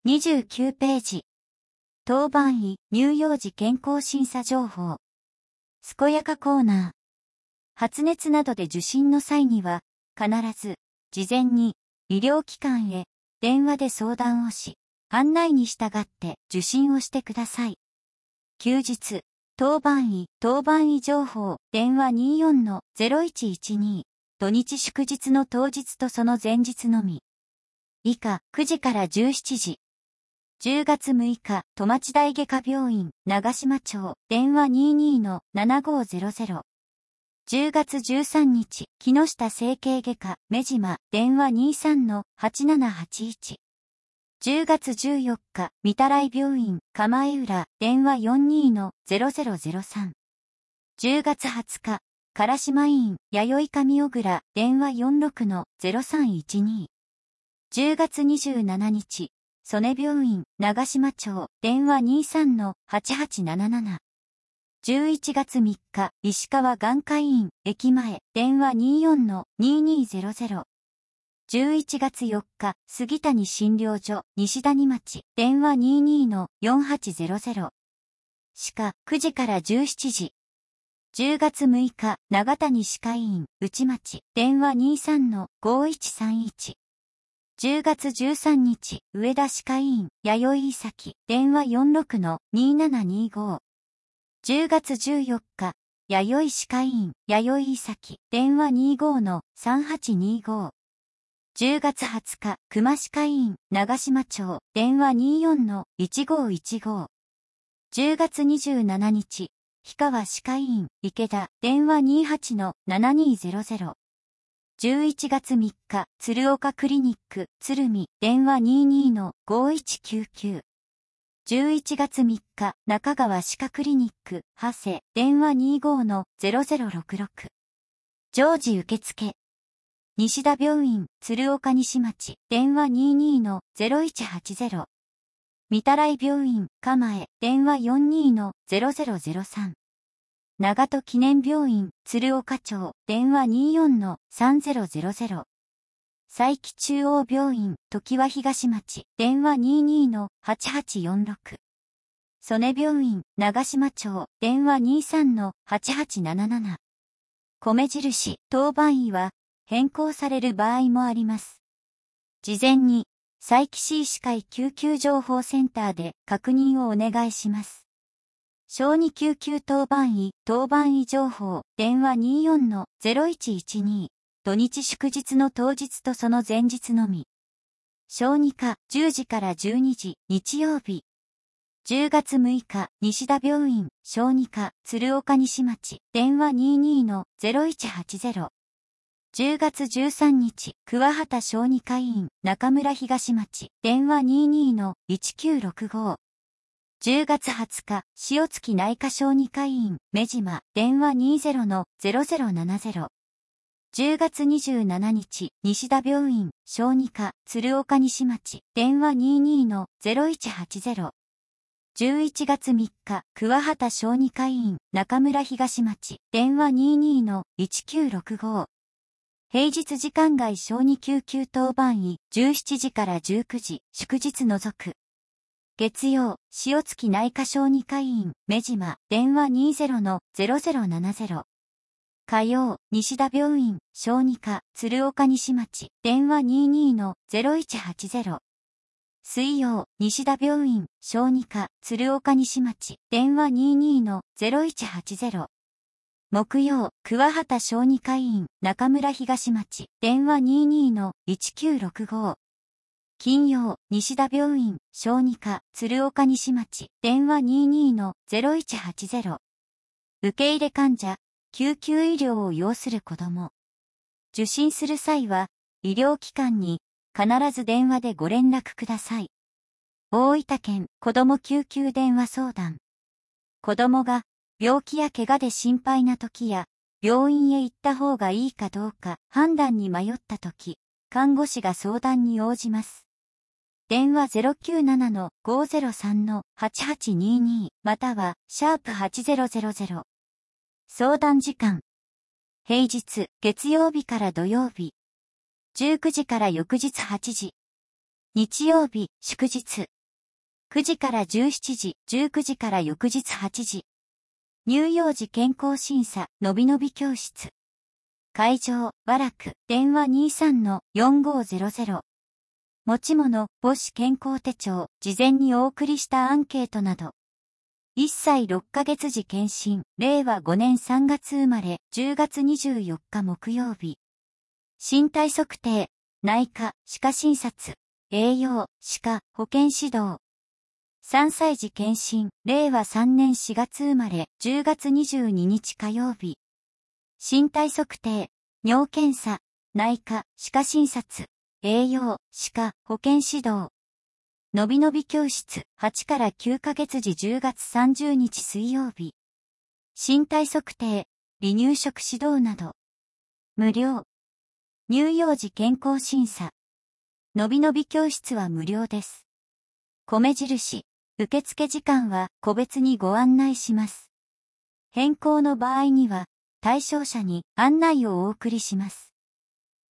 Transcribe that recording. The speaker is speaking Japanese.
29ページ。当番医乳幼児健康審査情報。健やかコーナー。発熱などで受診の際には、必ず、事前に、医療機関へ、電話で相談をし、案内に従って受診をしてください。休日、当番医情報、電話 24-0112、土日祝日の当日とその前日のみ。以下、9時から17時。10月6日、戸町大外科病院、長島町、電話 22-7500。10月13日、木下整形外科、目島、電話 23-8781。10月14日、御手洗病院、釜江浦、電話 42-0003。10月20日、唐島院、弥生上小倉、電話 46-0312。10月27日、曽根病院、長島町、電話 23-8877。11月3日、石川眼科医院、駅前、電話 24-2200。11月4日、杉谷診療所、西谷町、電話 22-4800。歯科、9時から17時。10月6日、長谷歯科医院、内町、電話 23-5131。10月13日、上田歯科医院、弥生岬、電話 46-2725。10月14日、弥生歯科医院、弥生岬、電話 25-3825。10月20日、熊歯科医院、長島町、電話 24-1515。10月27日、氷川歯科医院、池田、電話 28-7200。11月3日、鶴岡クリニック、鶴見、電話 22-5199。11月3日、中川歯科クリニック、長谷、電話 25-0066。常時受付。西田病院、鶴岡西町、電話 22-0180。御手洗病院、蒲江、電話 42-0003。長門記念病院、鶴岡町、電話 24-3000。佐伯中央病院、常盤東町、電話 22-8846。曽根病院、長島町、電話 23-8877。米印、当番医は、変更される場合もあります。事前に、佐伯市医師会救急情報センターで確認をお願いします。小児救急当番医情報、電話 24-0112、土日祝日の当日とその前日のみ。小児科、10時から12時、日曜日。10月6日、西田病院、小児科、鶴岡西町、電話 22-0180。10月13日、桑畑小児科医院、中村東町、電話 22-1965。10月20日、塩月内科小児科医院、目島、電話 20-0070。10月27日、西田病院、小児科、鶴岡西町、電話 22-0180。11月3日、桑畑小児科医院、中村東町、電話 22-1965。平日時間外小児救急当番医、17時から19時、祝日除く。月曜、塩月内科小児科医院、目島、電話 20-0070。火曜、西田病院、小児科、鶴岡西町、電話 22-0180。水曜、西田病院、小児科、鶴岡西町、電話 22-0180。木曜、桑畑小児科医院、中村東町、電話 22-1965。金曜、西田病院、小児科、鶴岡西町、電話 22-0180。受け入れ患者、救急医療を要する子供。受診する際は、医療機関に必ず電話でご連絡ください。大分県子ども救急電話相談。子供が病気や怪我で心配な時や、病院へ行った方がいいかどうか判断に迷った時、看護師が相談に応じます。電話 097-503-8822 または#8000。相談時間。平日、月曜日から土曜日。19時から翌日8時。日曜日、祝日。 9時から17時、19時から翌日8時。乳幼児健康審査、のびのび教室。会場、和楽、電話 23-4500。持ち物、母子健康手帳、事前にお送りしたアンケートなど。1歳6ヶ月時検診、令和5年3月生まれ、10月24日木曜日。身体測定、内科、歯科診察、栄養、歯科、保健指導。3歳児検診、令和3年4月生まれ、10月22日火曜日。身体測定、尿検査、内科、歯科診察、栄養、歯科、保健指導。のびのび教室、8から9ヶ月時10月30日水曜日。身体測定、離乳食指導など。無料。乳幼児健康審査。のびのび教室は無料です。米印。受付時間は個別にご案内します。変更の場合には、対象者に案内をお送りします。